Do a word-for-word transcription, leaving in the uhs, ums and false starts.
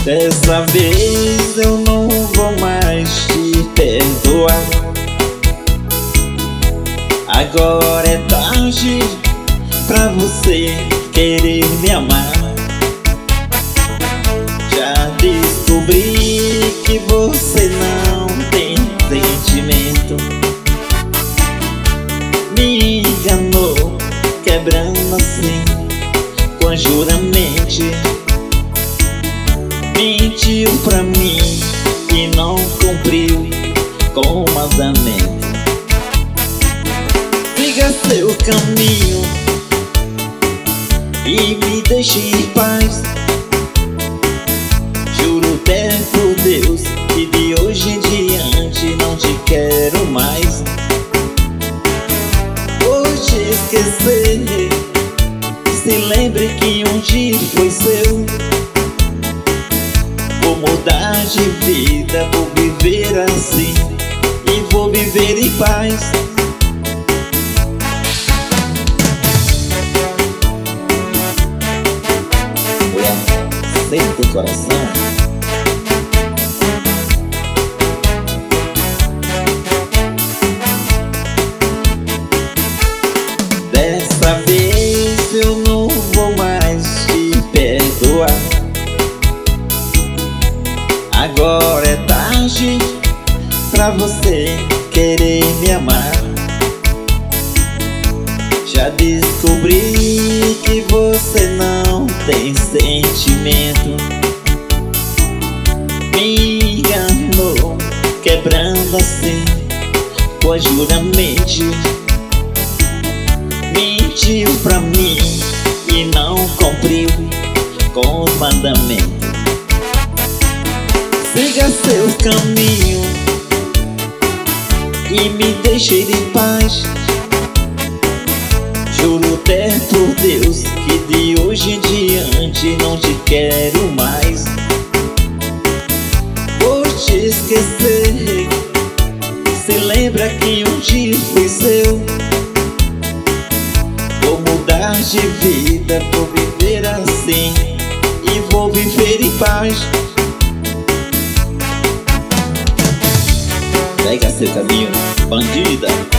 Dessa vez eu não vou mais te perdoar. Agora é tarde pra você querer me amar. Já descobri que você não tem sentimento. Me enganou, quebrando assim conjuramente. Mentiu pra mim e não cumpriu com o mandamento. Siga seu caminho e me deixe em paz. Juro até por Deus que de hoje em diante não te quero mais. Vou te esquecer, se lembre que um dia foi seu. Vou mudar de vida, vou viver assim e vou viver em paz. Mulher, sente o coração. Dessa vez eu não vou mais te perdoar. Agora é tarde pra você querer me amar. Já descobri que você não tem sentimento. Me enganou, quebrando assim conjuramente. Mentiu pra mim e não cumpriu com o mandamento. Siga seu caminho e me deixe em paz. Juro até por Deus que de hoje em diante não te quero mais. Vou te esquecer, se lembra que um dia fui seu. Vou mudar de vida, vou viver assim e vou viver em paz. Pega seu caminho, bandida.